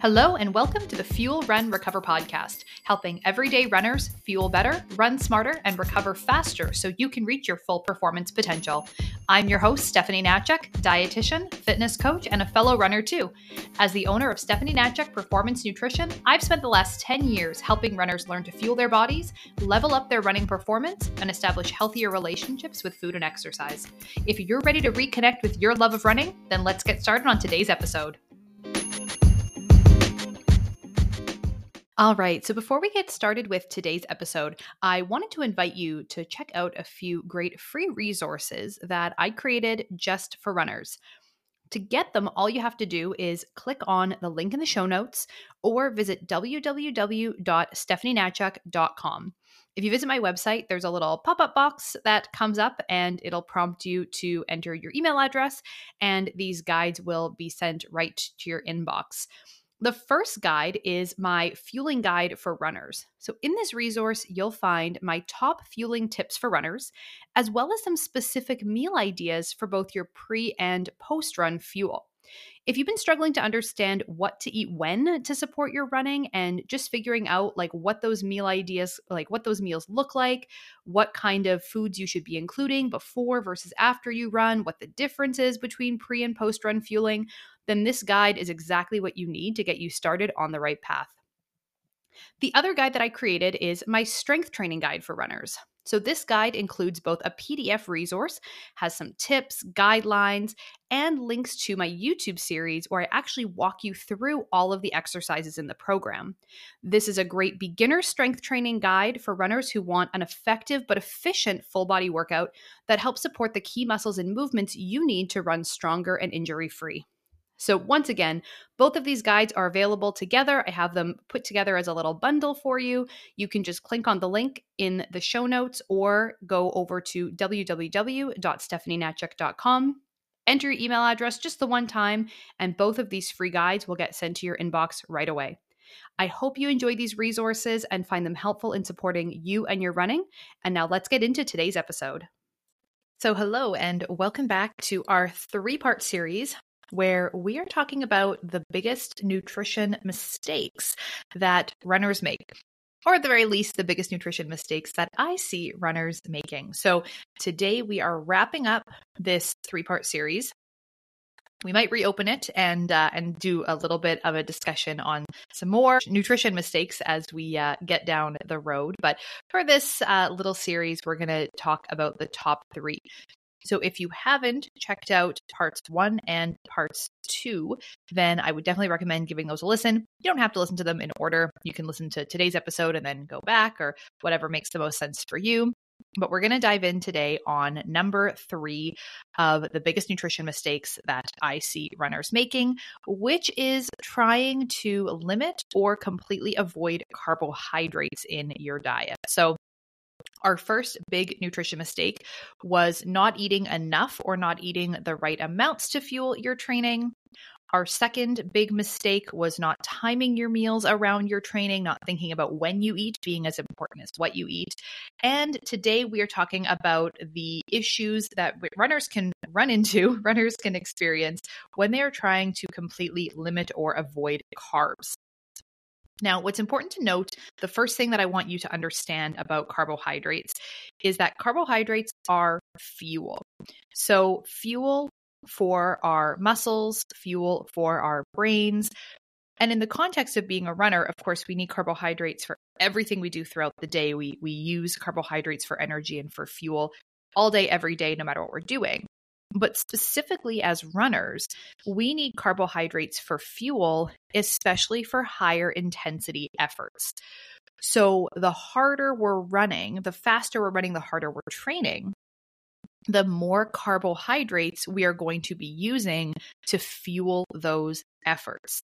Hello and welcome to the Fuel, Run, Recover podcast, helping everyday runners fuel better, run smarter, and recover faster so you can reach your full performance potential. I'm your host, Stephanie Natchuk, dietitian, fitness coach, and a fellow runner too. As the owner of Stephanie Natchuk Performance Nutrition, I've spent the last 10 years helping runners learn to fuel their bodies, level up their running performance, and establish healthier relationships with food and exercise. If you're ready to reconnect with your love of running, then let's get started on today's episode. All right, so before we get started with today's episode, I wanted to invite you to check out a few great free resources that I created just for runners. To get them, all you have to do is click on the link in the show notes or visit www.stephanienatchuk.com. If you visit my website, there's a little pop-up box that comes up and it'll prompt you to enter your email address, and these guides will be sent right to your inbox. The first guide is my fueling guide for runners. So in this resource, you'll find my top fueling tips for runners, as well as some specific meal ideas for both your pre and post-run fuel. If you've been struggling to understand what to eat when to support your running and just figuring out what those meal ideas, what those meals look like, what kind of foods you should be including before versus after you run, what the difference is between pre and post-run fueling, then this guide is exactly what you need to get you started on the right path. The other guide that I created is my strength training guide for runners. So this guide includes both a PDF resource, has some tips, guidelines, and links to my YouTube series where I actually walk you through all of the exercises in the program. This is a great beginner strength training guide for runners who want an effective but efficient full body workout that helps support the key muscles and movements you need to run stronger and injury-free. So once again, both of these guides are available together. I have them put together as a little bundle for you. You can just click on the link in the show notes or go over to www.stephanienatchuk.com, enter your email address just the one time, and both of these free guides will get sent to your inbox right away. I hope you enjoy these resources and find them helpful in supporting you and your running. And now let's get into today's episode. So hello and welcome back to our 3-part series where we are talking about the biggest nutrition mistakes that runners make, or at the very least, the biggest nutrition mistakes that I see runners making. So today we are wrapping up this 3-part series. We might reopen it and do a little bit of a discussion on some more nutrition mistakes as we get down the road. But for this little series, we're going to talk about the top 3. So if you haven't checked out parts 1 and parts 2, then I would definitely recommend giving those a listen. You don't have to listen to them in order. You can listen to today's episode and then go back or whatever makes the most sense for you. But we're going to dive in today on number 3 of the biggest nutrition mistakes that I see runners making, which is trying to limit or completely avoid carbohydrates in your diet. So our first big nutrition mistake was not eating enough or not eating the right amounts to fuel your training. Our second big mistake was not timing your meals around your training, not thinking about when you eat being as important as what you eat. And today we are talking about the issues that runners can run into, runners can experience when they are trying to completely limit or avoid carbs. Now, what's important to note, the first thing that I want you to understand about carbohydrates is that carbohydrates are fuel. So fuel for our muscles, fuel for our brains. And in the context of being a runner, of course, we need carbohydrates for everything we do throughout the day. We use carbohydrates for energy and for fuel all day, every day, no matter what we're doing. But specifically as runners, we need carbohydrates for fuel, especially for higher intensity efforts. So the harder we're running, the faster we're running, the harder we're training, the more carbohydrates we are going to be using to fuel those efforts.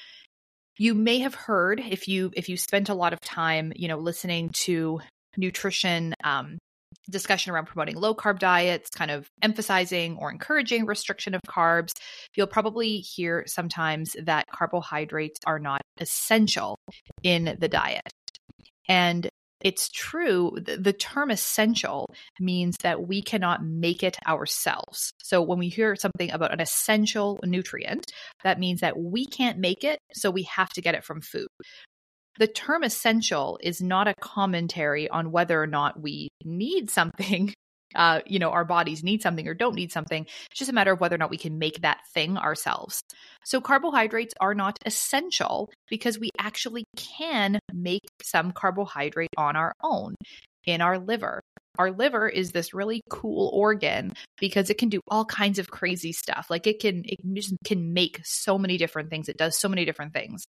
You may have heard, if you spent a lot of time, listening to nutrition discussion around promoting low carb diets, kind of emphasizing or encouraging restriction of carbs, you'll probably hear sometimes that carbohydrates are not essential in the diet. And it's true. The term essential means that we cannot make it ourselves. So when we hear something about an essential nutrient, that means that we can't make it, so we have to get it from food. The term essential is not a commentary on whether or not we need something. Our bodies need something or don't need something. It's just a matter of whether or not we can make that thing ourselves. So carbohydrates are not essential because we actually can make some carbohydrate on our own in our liver. Our liver is this really cool organ because it can do all kinds of crazy stuff. Like it just can make so many different things. It does so many different things.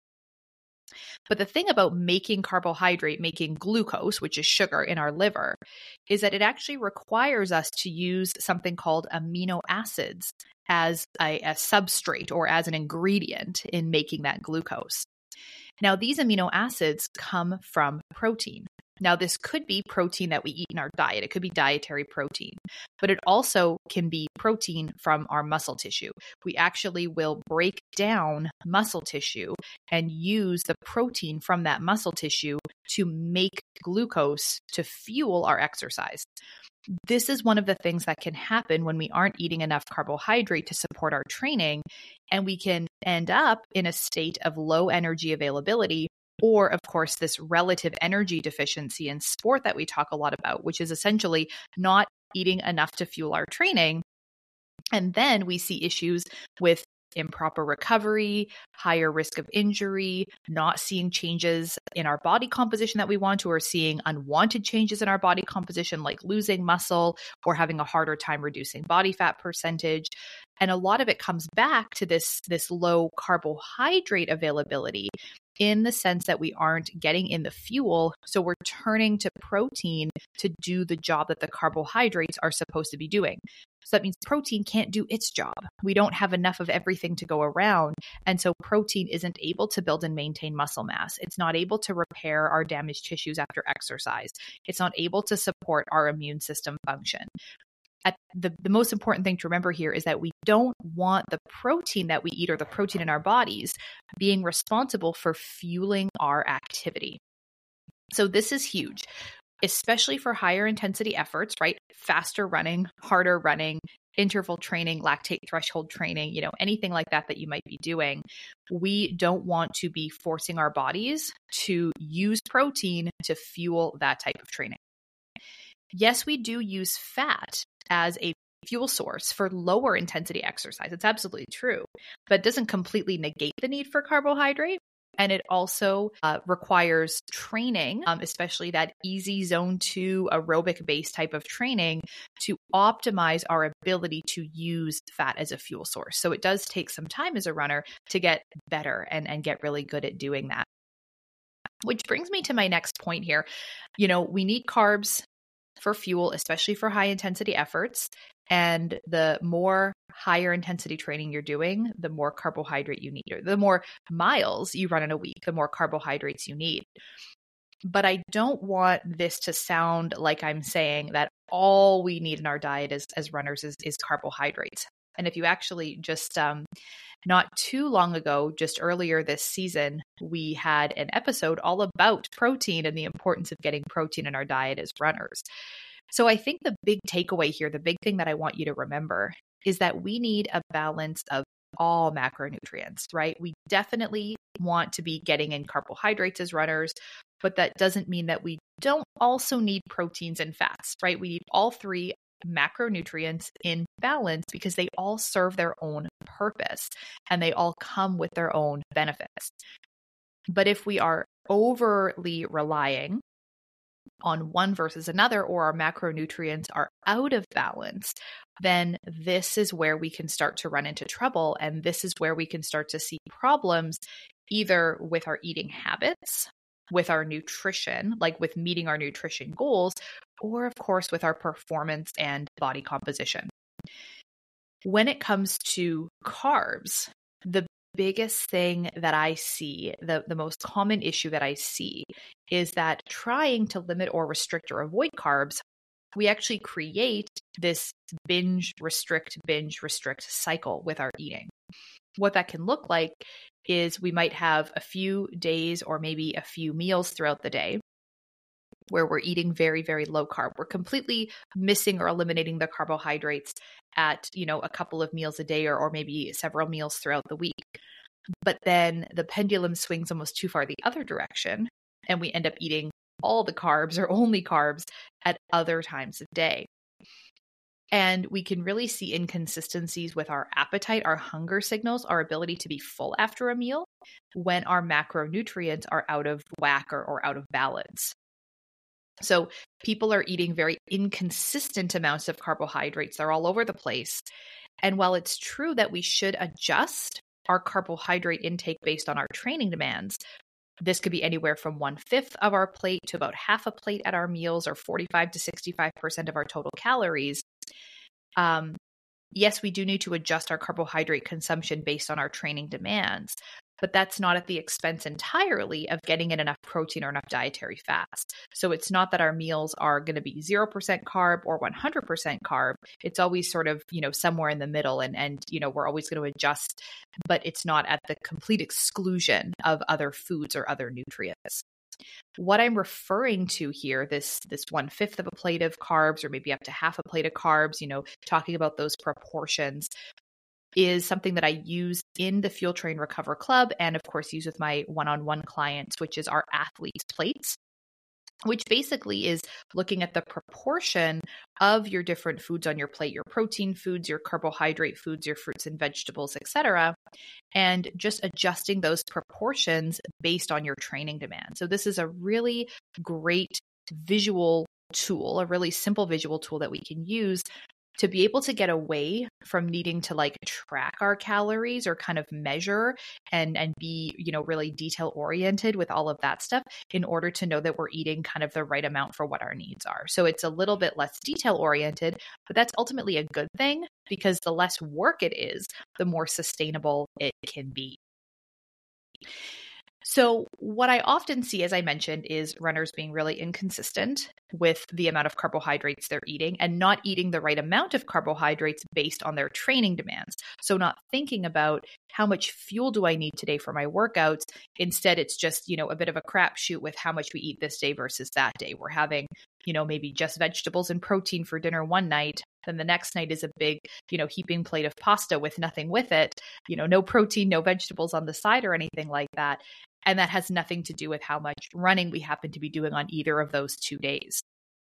But the thing about making carbohydrate, making glucose, which is sugar in our liver, is that it actually requires us to use something called amino acids as a substrate or as an ingredient in making that glucose. Now, these amino acids come from protein. Now, this could be protein that we eat in our diet. It could be dietary protein, but it also can be protein from our muscle tissue. We actually will break down muscle tissue and use the protein from that muscle tissue to make glucose to fuel our exercise. This is one of the things that can happen when we aren't eating enough carbohydrate to support our training, and we can end up in a state of low energy availability, or of course, this relative energy deficiency in sport that we talk a lot about, which is essentially not eating enough to fuel our training. And then we see issues with improper recovery, higher risk of injury, not seeing changes in our body composition that we want to, or seeing unwanted changes in our body composition, like losing muscle or having a harder time reducing body fat percentage. And a lot of it comes back to this low carbohydrate availability, in the sense that we aren't getting in the fuel. So we're turning to protein to do the job that the carbohydrates are supposed to be doing. So that means protein can't do its job. We don't have enough of everything to go around. And so protein isn't able to build and maintain muscle mass. It's not able to repair our damaged tissues after exercise. It's not able to support our immune system function. The most important thing to remember here is that we don't want the protein that we eat or the protein in our bodies being responsible for fueling our activity. So this is huge, especially for higher intensity efforts, right? Faster running, harder running, interval training, lactate threshold training, anything like that you might be doing. We don't want to be forcing our bodies to use protein to fuel that type of training. Yes, we do use fat as a fuel source for lower intensity exercise. It's absolutely true, but it doesn't completely negate the need for carbohydrate. And it also requires training, especially that easy zone 2 aerobic based type of training, to optimize our ability to use fat as a fuel source. So it does take some time as a runner to get better and get really good at doing that. Which brings me to my next point here. We need carbs for fuel, especially for high intensity efforts. And the more higher intensity training you're doing, the more carbohydrate you need, or the more miles you run in a week, the more carbohydrates you need. But I don't want this to sound like I'm saying that all we need in our diet as runners is carbohydrates. And if you actually just not too long ago, just earlier this season, we had an episode all about protein and the importance of getting protein in our diet as runners. So I think the big takeaway here, the big thing that I want you to remember, is that we need a balance of all macronutrients, right? We definitely want to be getting in carbohydrates as runners, but that doesn't mean that we don't also need proteins and fats, right? We need all three macronutrients in balance because they all serve their own purpose and they all come with their own benefits. But if we are overly relying on one versus another, or our macronutrients are out of balance, then this is where we can start to run into trouble. And this is where we can start to see problems either with our eating habits, with our nutrition, like with meeting our nutrition goals, or of course with our performance and body composition. When it comes to carbs, the biggest thing that I see, the most common issue that I see, is that trying to limit or restrict or avoid carbs, we actually create this binge restrict cycle with our eating. What that can look like is we might have a few days or maybe a few meals throughout the day where we're eating very, very low carb. We're completely missing or eliminating the carbohydrates at, a couple of meals a day or maybe several meals throughout the week. But then the pendulum swings almost too far the other direction, and we end up eating all the carbs or only carbs at other times of day. And we can really see inconsistencies with our appetite, our hunger signals, our ability to be full after a meal when our macronutrients are out of whack or out of balance. So people are eating very inconsistent amounts of carbohydrates. They're all over the place. And while it's true that we should adjust our carbohydrate intake based on our training demands, this could be anywhere from 1/5 of our plate to about half a plate at our meals, or 45 to 65% of our total calories. Yes, we do need to adjust our carbohydrate consumption based on our training demands, but that's not at the expense entirely of getting in enough protein or enough dietary fats. So it's not that our meals are going to be 0% carb or 100% carb. It's always sort of, somewhere in the middle, and we're always going to adjust, but it's not at the complete exclusion of other foods or other nutrients. What I'm referring to here, this 1/5 of a plate of carbs, or maybe up to half a plate of carbs, talking about those proportions, is something that I use in the Fuel Train Recover Club, and of course use with my one-on-one clients, which is our athletes plates, which basically is looking at the proportion of your different foods on your plate, your protein foods, your carbohydrate foods, your fruits and vegetables, etc., and just adjusting those proportions based on your training demand. So this is a really great visual tool, a really simple visual tool that we can use to be able to get away from needing to track our calories or kind of measure and be, really detail oriented with all of that stuff, in order to know that we're eating kind of the right amount for what our needs are. So it's a little bit less detail oriented, but that's ultimately a good thing, because the less work it is, the more sustainable it can be. So what I often see, as I mentioned, is runners being really inconsistent with the amount of carbohydrates they're eating, and not eating the right amount of carbohydrates based on their training demands. So not thinking about how much fuel do I need today for my workouts. Instead, it's just, a bit of a crapshoot with how much we eat this day versus that day. We're having, maybe just vegetables and protein for dinner one night. Then the next night is a big, heaping plate of pasta with nothing with it, no protein, no vegetables on the side or anything like that. And that has nothing to do with how much running we happen to be doing on either of those 2 days.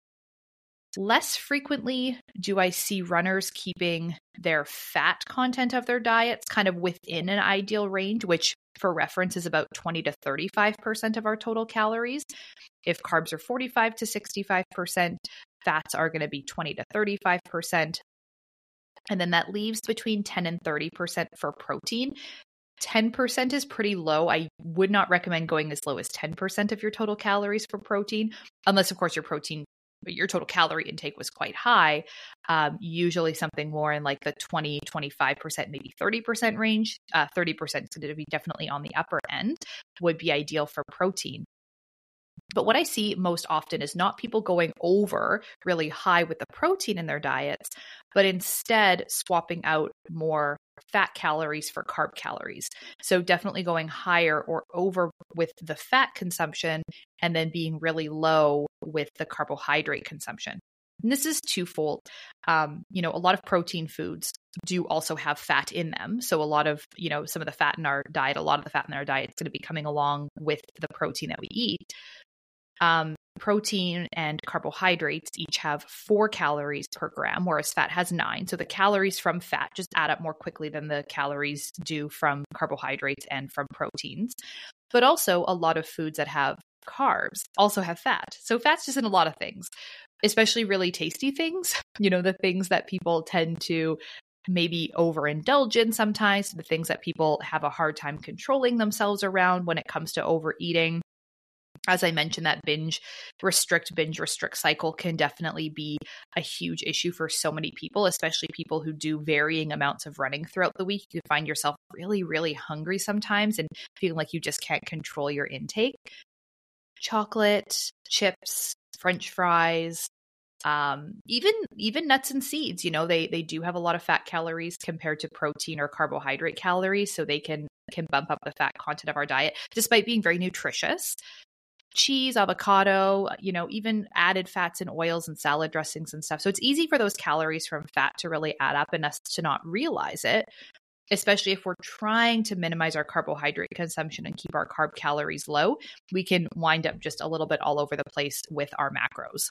Less frequently do I see runners keeping their fat content of their diets kind of within an ideal range, which for reference is about 20 to 35% of our total calories. If carbs are 45 to 65%, fats are going to be 20 to 35%. And then that leaves between 10 and 30% for protein. 10% is pretty low. I would not recommend going as low as 10% of your total calories for protein, unless, of course, your total calorie intake was quite high. Usually something more in the 20, 25%, maybe 30% range. 30% is going to be definitely on the upper end, would be ideal for protein. But what I see most often is not people going over really high with the protein in their diets, but instead swapping out more fat calories for carb calories. So definitely going higher or over with the fat consumption, and then being really low with the carbohydrate consumption. And this is twofold. A lot of protein foods do also have fat in them. So a lot of, some of the fat in our diet, is going to be coming along with the protein that we eat. Protein and carbohydrates each have 4 calories per gram, whereas fat has 9. So the calories from fat just add up more quickly than the calories do from carbohydrates and from proteins. But also a lot of foods that have carbs also have fat. So fat's just in a lot of things, especially really tasty things, the things that people tend to maybe overindulge in sometimes, the things that people have a hard time controlling themselves around when it comes to overeating. As I mentioned, that binge restrict cycle can definitely be a huge issue for so many people, especially people who do varying amounts of running throughout the week. You find yourself really, really hungry sometimes and feeling like you just can't control your intake. Chocolate, chips, French fries, even nuts and seeds, they do have a lot of fat calories compared to protein or carbohydrate calories. So they can bump up the fat content of our diet despite being very nutritious. cheese, avocado, even added fats and oils and salad dressings and stuff. So it's easy for those calories from fat to really add up and us to not realize it, especially if we're trying to minimize our carbohydrate consumption and keep our carb calories low. We can wind up just a little bit all over the place with our macros.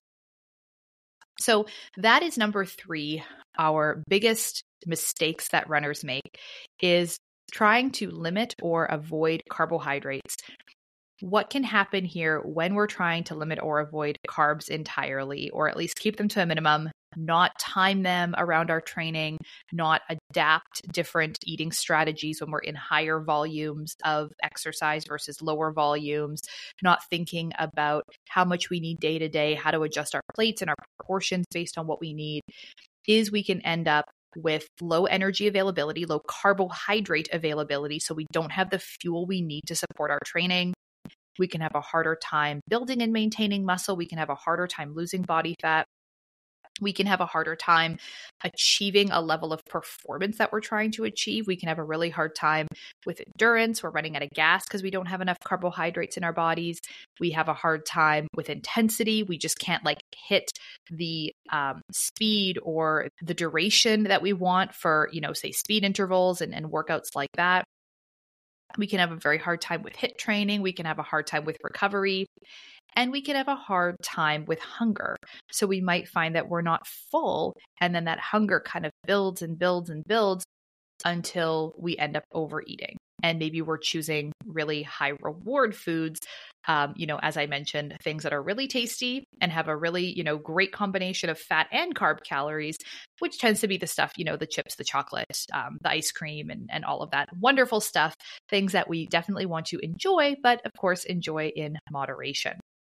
So that is number 3. Our biggest mistakes that runners make is trying to limit or avoid carbohydrates. What can happen here when we're trying to limit or avoid carbs entirely, or at least keep them to a minimum, not time them around our training, not adapt different eating strategies when we're in higher volumes of exercise versus lower volumes, not thinking about how much we need day to day, how to adjust our plates and our proportions based on what we need, is we can end up with low energy availability, low carbohydrate availability. So we don't have the fuel we need to support our training. We can have a harder time building and maintaining muscle. We can have a harder time losing body fat. We can have a harder time achieving a level of performance that we're trying to achieve. We can have a really hard time with endurance. We're running out of gas because we don't have enough carbohydrates in our bodies. We have a hard time with intensity. We just can't hit the speed or the duration that we want for, say speed intervals and workouts like that. We can have a very hard time with HIIT training. We can have a hard time with recovery, and we can have a hard time with hunger. So we might find that we're not full, and then that hunger kind of builds and builds and builds until we end up overeating. And maybe we're choosing really high reward foods, as I mentioned, things that are really tasty and have a really, great combination of fat and carb calories, which tends to be the stuff, the chips, the chocolate, the ice cream, and all of that wonderful stuff, things that we definitely want to enjoy, but of course, enjoy in moderation.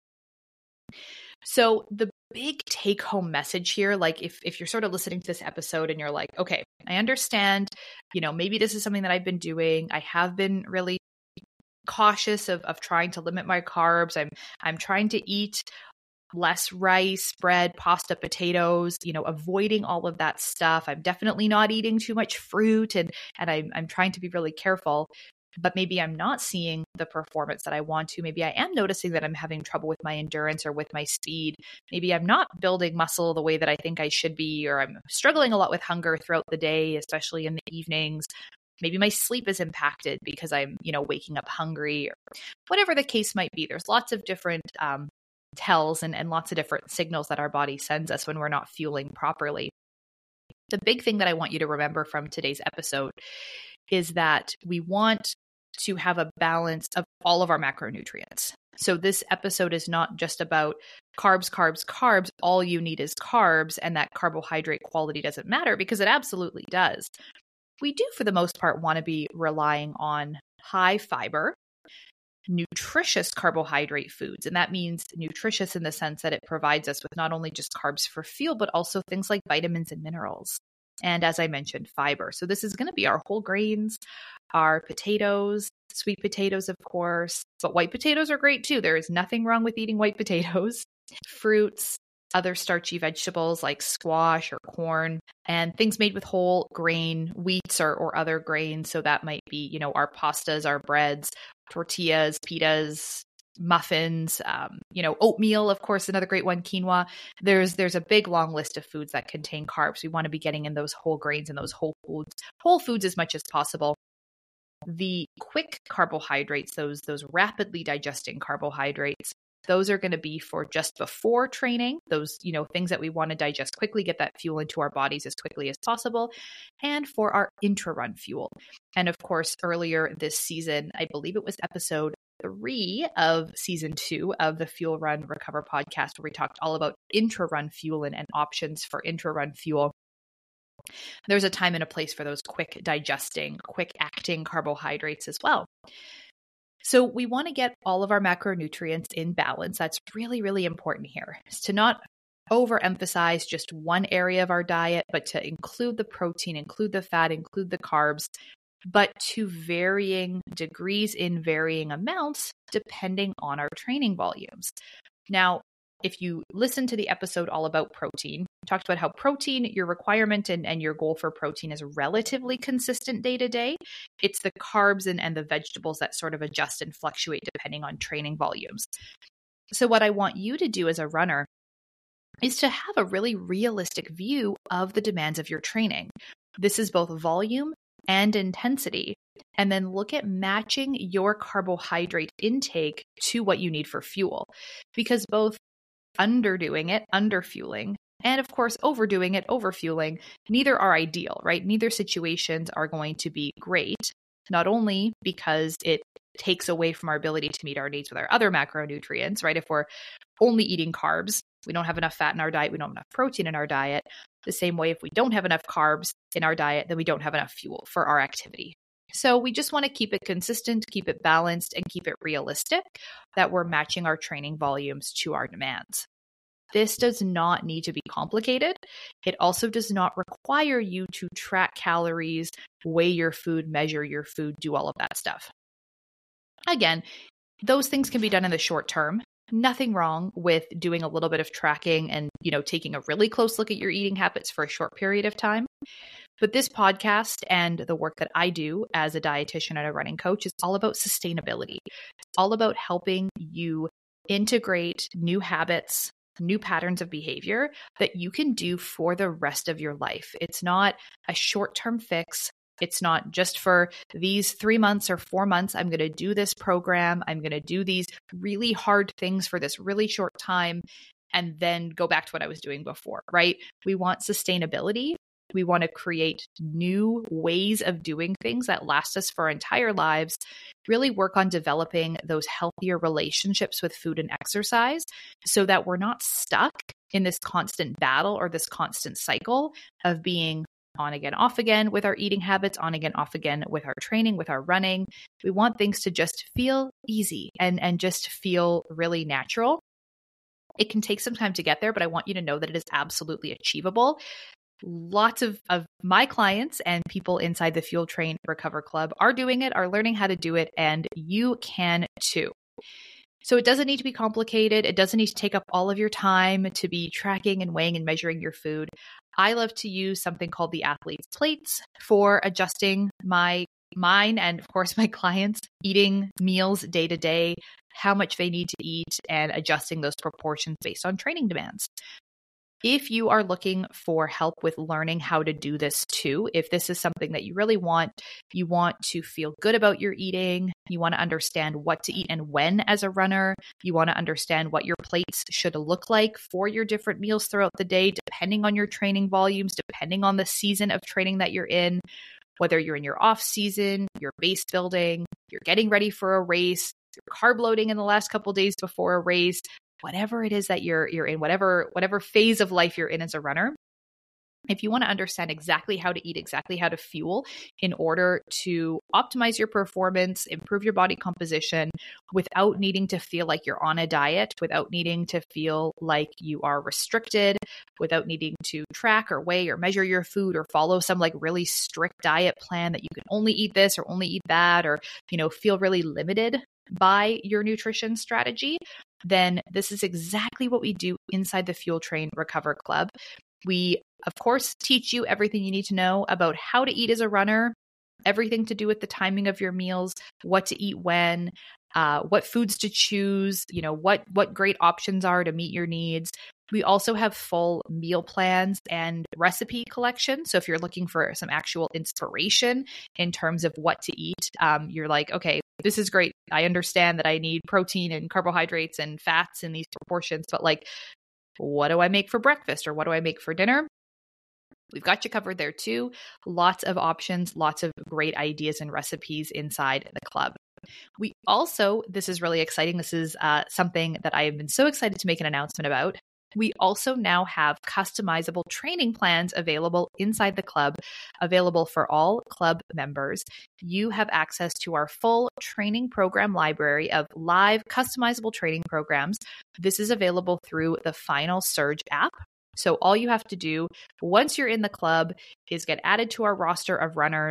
So the big take home message here, if you're sort of listening to this episode and you're like, okay, I understand, maybe this is something that I've been doing. I have been really cautious of trying to limit my carbs. I'm trying to eat less rice, bread, pasta, potatoes, avoiding all of that stuff. I'm definitely not eating too much fruit and I'm trying to be really careful. But maybe I'm not seeing the performance that I want to. Maybe I am noticing that I'm having trouble with my endurance or with my speed. Maybe I'm not building muscle the way that I think I should be, or I'm struggling a lot with hunger throughout the day, especially in the evenings. Maybe my sleep is impacted because I'm, waking up hungry, or whatever the case might be. There's lots of different tells and lots of different signals that our body sends us when we're not fueling properly. The big thing that I want you to remember from today's episode is that we want to have a balance of all of our macronutrients. So this episode is not just about carbs, carbs, carbs. All you need is carbs, and that carbohydrate quality doesn't matter, because it absolutely does. We do, for the most part, want to be relying on high fiber, nutritious carbohydrate foods. And that means nutritious in the sense that it provides us with not only just carbs for fuel, but also things like vitamins and minerals. And as I mentioned, fiber. So this is going to be our whole grains, our potatoes, sweet potatoes, of course, but white potatoes are great too. There is nothing wrong with eating white potatoes, fruits, other starchy vegetables like squash or corn, and things made with whole grain wheats or other grains. So that might be, our pastas, our breads, tortillas, pitas, muffins, oatmeal, of course, another great one, quinoa. There's a big long list of foods that contain carbs. We want to be getting in those whole grains and those whole foods as much as possible. The quick carbohydrates, those rapidly digesting carbohydrates, those are going to be for just before training, those, things that we want to digest quickly, get that fuel into our bodies as quickly as possible, and for our intra-run fuel. And of course, earlier this season, I believe it was episode 3 of season 2 of the Fuel Run Recover podcast, where we talked all about intra-run fuel and options for intra-run fuel. There's a time and a place for those quick digesting, quick acting carbohydrates as well. So we want to get all of our macronutrients in balance. That's really, really important here, is to not overemphasize just one area of our diet, but to include the protein, include the fat, include the carbs, but to varying degrees in varying amounts, depending on our training volumes. Now, if you listen to the episode all about protein, we talked about how protein, your requirement and your goal for protein is relatively consistent day to day. It's the carbs and the vegetables that sort of adjust and fluctuate depending on training volumes. So what I want you to do as a runner is to have a really realistic view of the demands of your training. This is both volume and intensity. And then look at matching your carbohydrate intake to what you need for fuel. Because both underdoing it, underfueling, and of course, overdoing it, overfueling, neither are ideal, right? Neither situations are going to be great, not only because it takes away from our ability to meet our needs with our other macronutrients, right? If we're only eating carbs, we don't have enough fat in our diet, we don't have enough protein in our diet. The same way, if we don't have enough carbs in our diet, then we don't have enough fuel for our activity. So we just want to keep it consistent, keep it balanced, and keep it realistic that we're matching our training volumes to our demands. This does not need to be complicated. It also does not require you to track calories, weigh your food, measure your food, do all of that stuff. Again, those things can be done in the short term. Nothing wrong with doing a little bit of tracking and, taking a really close look at your eating habits for a short period of time. But this podcast and the work that I do as a dietitian and a running coach is all about sustainability. It's all about helping you integrate new habits, new patterns of behavior that you can do for the rest of your life. It's not a short-term fix. It's not just for these 3 months or 4 months. I'm going to do this program. I'm going to do these really hard things for this really short time and then go back to what I was doing before, right? We want sustainability. We want to create new ways of doing things that last us for our entire lives, really work on developing those healthier relationships with food and exercise so that we're not stuck in this constant battle or this constant cycle of being on again, off again with our eating habits, on again, off again with our training, with our running. We want things to just feel easy and just feel really natural. It can take some time to get there, but I want you to know that it is absolutely achievable. Lots of my clients and people inside the Fuel Train Recover Club are doing it, are learning how to do it, and you can too. So it doesn't need to be complicated. It doesn't need to take up all of your time to be tracking and weighing and measuring your food. I love to use something called the Athlete's Plates for adjusting mine and of course my clients' eating meals day to day, how much they need to eat, and adjusting those proportions based on training demands. If you are looking for help with learning how to do this too, if this is something that you really want, you want to feel good about your eating, you want to understand what to eat and when as a runner, you want to understand what your plates should look like for your different meals throughout the day, depending on your training volumes, depending on the season of training that you're in, whether you're in your off season, you're base building, you're getting ready for a race, you're carb loading in the last couple of days before a race, whatever it is that you're in, whatever phase of life you're in as a runner. If you want to understand exactly how to eat, exactly how to fuel in order to optimize your performance, improve your body composition without needing to feel like you're on a diet, without needing to feel like you are restricted, without needing to track or weigh or measure your food or follow some like really strict diet plan that you can only eat this or only eat that, or, feel really limited by your nutrition strategy, then this is exactly what we do inside the Fuel Train Recover Club. We, of course, teach you everything you need to know about how to eat as a runner, everything to do with the timing of your meals, what to eat when, what foods to choose, what great options are to meet your needs. We also have full meal plans and recipe collection. So if you're looking for some actual inspiration in terms of what to eat, you're like, okay, this is great. I understand that I need protein and carbohydrates and fats in these proportions, but like, what do I make for breakfast or what do I make for dinner? We've got you covered there too. Lots of options, lots of great ideas and recipes inside the club. We also, this is really exciting. This is something that I have been so excited to make an announcement about. We also now have customizable training plans available inside the club, available for all club members. You have access to our full training program library of live customizable training programs. This is available through the Final Surge app. So all you have to do once you're in the club is get added to our roster of runners,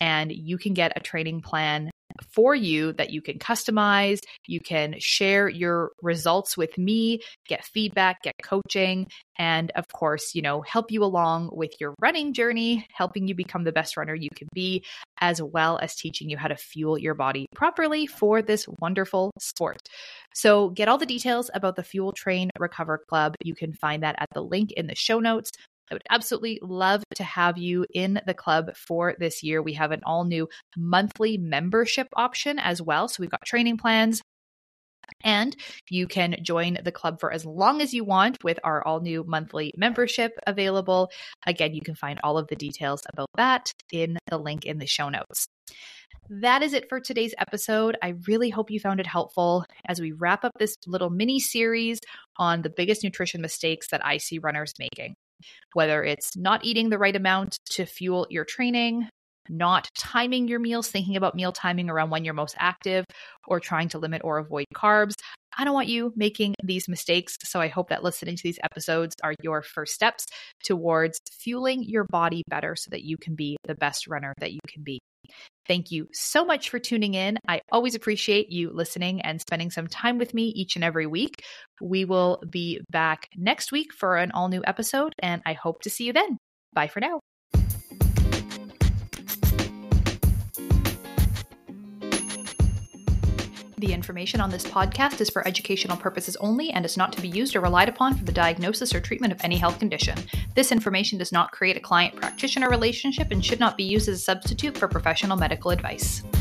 and you can get a training plan for you that you can customize. You can share your results with me, get feedback, get coaching, and of course, help you along with your running journey, helping you become the best runner you can be, as well as teaching you how to fuel your body properly for this wonderful sport. So get all the details about the Fuel Train Recover Club. You can find that at the link in the show notes. I would absolutely love to have you in the club for this year. We have an all new monthly membership option as well. So we've got training plans, and you can join the club for as long as you want with our all new monthly membership available. Again, you can find all of the details about that in the link in the show notes. That is it for today's episode. I really hope you found it helpful as we wrap up this little mini series on the biggest nutrition mistakes that I see runners making. Whether it's not eating the right amount to fuel your training, not timing your meals, thinking about meal timing around when you're most active, or trying to limit or avoid carbs. I don't want you making these mistakes. So I hope that listening to these episodes are your first steps towards fueling your body better so that you can be the best runner that you can be. Thank you so much for tuning in. I always appreciate you listening and spending some time with me each and every week. We will be back next week for an all new episode, and I hope to see you then. Bye for now. The information on this podcast is for educational purposes only and is not to be used or relied upon for the diagnosis or treatment of any health condition. This information does not create a client-practitioner relationship and should not be used as a substitute for professional medical advice.